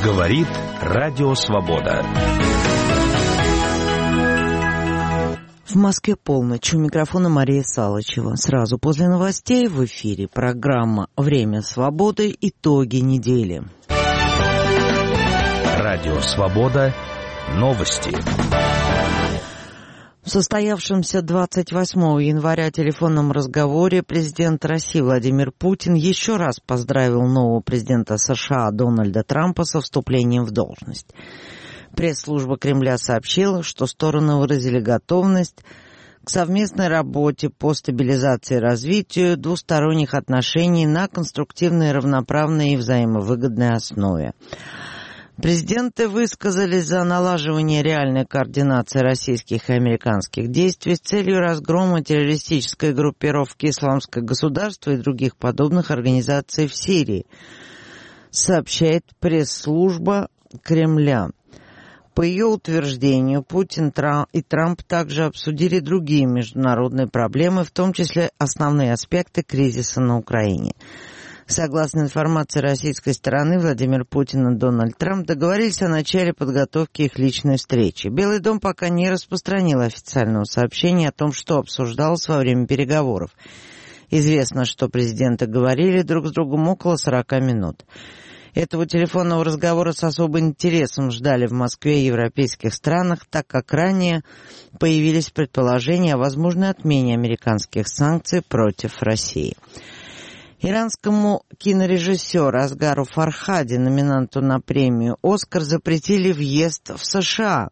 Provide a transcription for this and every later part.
Говорит Радио Свобода. В Москве полночь. У микрофона Мария Салычева. Сразу после новостей в эфире программа «Время свободы. Итоги недели». Радио Свобода. Новости. В состоявшемся 28 января телефонном разговоре президент России Владимир Путин еще раз поздравил нового президента США Дональда Трампа со вступлением в должность. Пресс-служба Кремля сообщила, что стороны выразили готовность к совместной работе по стабилизации и развитию двусторонних отношений на конструктивной, равноправной и взаимовыгодной основе. Президенты высказались за налаживание реальной координации российских и американских действий с целью разгрома террористической группировки «Исламское государство» и других подобных организаций в Сирии, сообщает пресс-служба Кремля. По ее утверждению, Путин и Трамп также обсудили другие международные проблемы, в том числе основные аспекты кризиса на Украине. Согласно информации российской стороны, Владимир Путин и Дональд Трамп договорились о начале подготовки их личной встречи. Белый дом пока не распространил официального сообщения о том, что обсуждалось во время переговоров. Известно, что президенты говорили друг с другом около 40 минут. Этого телефонного разговора с особым интересом ждали в Москве и европейских странах, так как ранее появились предположения о возможной отмене американских санкций против России. Иранскому кинорежиссеру Асгару Фархади, номинанту на премию «Оскар», запретили въезд в США,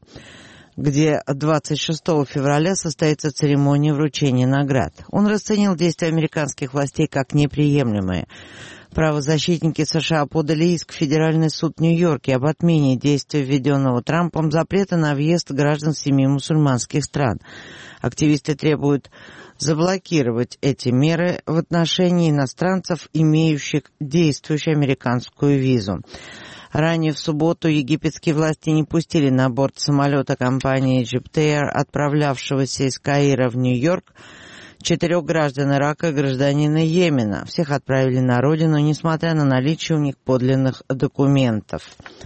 где 26 февраля состоится церемония вручения наград. Он расценил действия американских властей как неприемлемые. Правозащитники США подали иск в Федеральный суд Нью-Йорке об отмене действия введенного Трампом запрета на въезд граждан 7 мусульманских стран. Активисты требуют заблокировать эти меры в отношении иностранцев, имеющих действующую американскую визу. Ранее в субботу египетские власти не пустили на борт самолета компании EgyptAir, отправлявшегося из Каира в Нью-Йорк, 4 граждан Ирака и гражданина Йемена. Всех отправили на родину, несмотря на наличие у них подлинных документов.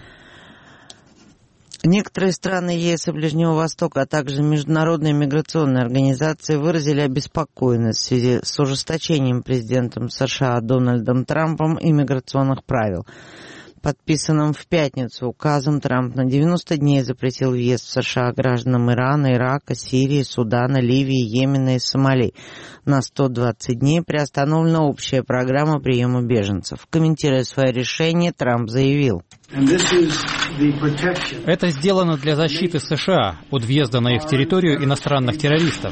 Некоторые страны ЕС и Ближнего Востока, а также международные миграционные организации выразили обеспокоенность в связи с ужесточением президентом США Дональдом Трампом иммиграционных правил. Подписанным в пятницу указом Трамп на 90 дней запретил въезд в США гражданам Ирана, Ирака, Сирии, Судана, Ливии, Йемена и Сомали. На 120 дней приостановлена общая программа приема беженцев. Комментируя свое решение, Трамп заявил: «Это сделано для защиты США от въезда на их территорию иностранных террористов».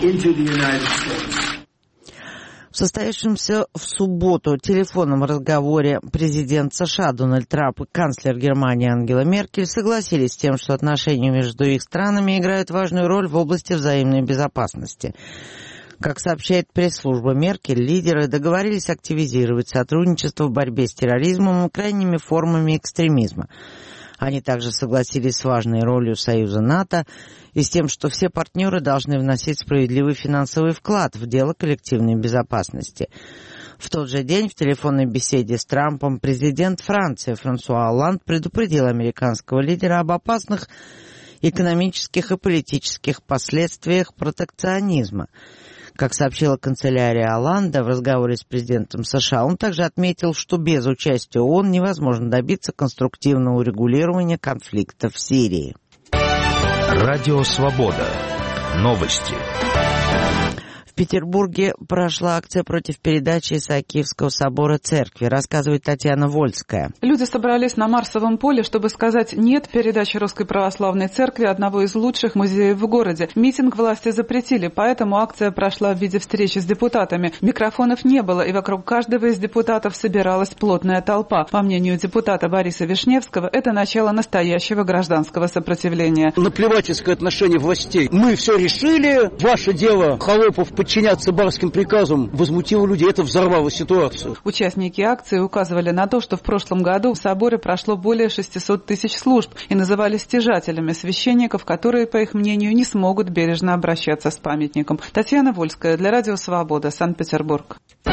В состоявшемся в субботу телефонном разговоре президент США Дональд Трамп и канцлер Германии Ангела Меркель согласились с тем, что отношения между их странами играют важную роль в области взаимной безопасности. Как сообщает пресс-служба Меркель, лидеры договорились активизировать сотрудничество в борьбе с терроризмом и крайними формами экстремизма. Они также согласились с важной ролью Союза НАТО и с тем, что все партнеры должны вносить справедливый финансовый вклад в дело коллективной безопасности. В тот же день в телефонной беседе с Трампом президент Франции Франсуа Олланд предупредил американского лидера об опасных экономических и политических последствиях протекционизма. Как сообщила канцелярия Олланда в разговоре с президентом США, он также отметил, что без участия ООН невозможно добиться конструктивного урегулирования конфликта в Сирии. Радио Свобода. Новости. В Петербурге прошла акция против передачи Исаакиевского собора церкви, рассказывает Татьяна Вольская. Люди собрались на Марсовом поле, чтобы сказать «нет» передаче Русской Православной Церкви, одного из лучших музеев в городе. Митинг власти запретили, поэтому акция прошла в виде встречи с депутатами. Микрофонов не было, и вокруг каждого из депутатов собиралась плотная толпа. По мнению депутата Бориса Вишневского, это начало настоящего гражданского сопротивления. Наплевательское отношение властей. Мы все решили, ваше дело, холопов подчиняться барским приказам, возмутило людей, это взорвало ситуацию. Участники акции указывали на то, что в прошлом году в соборе прошло более 600 тысяч служб и называли стяжателями священников, которые, по их мнению, не смогут бережно обращаться с памятником. Татьяна Вольская для Радио Свобода, Санкт-Петербург.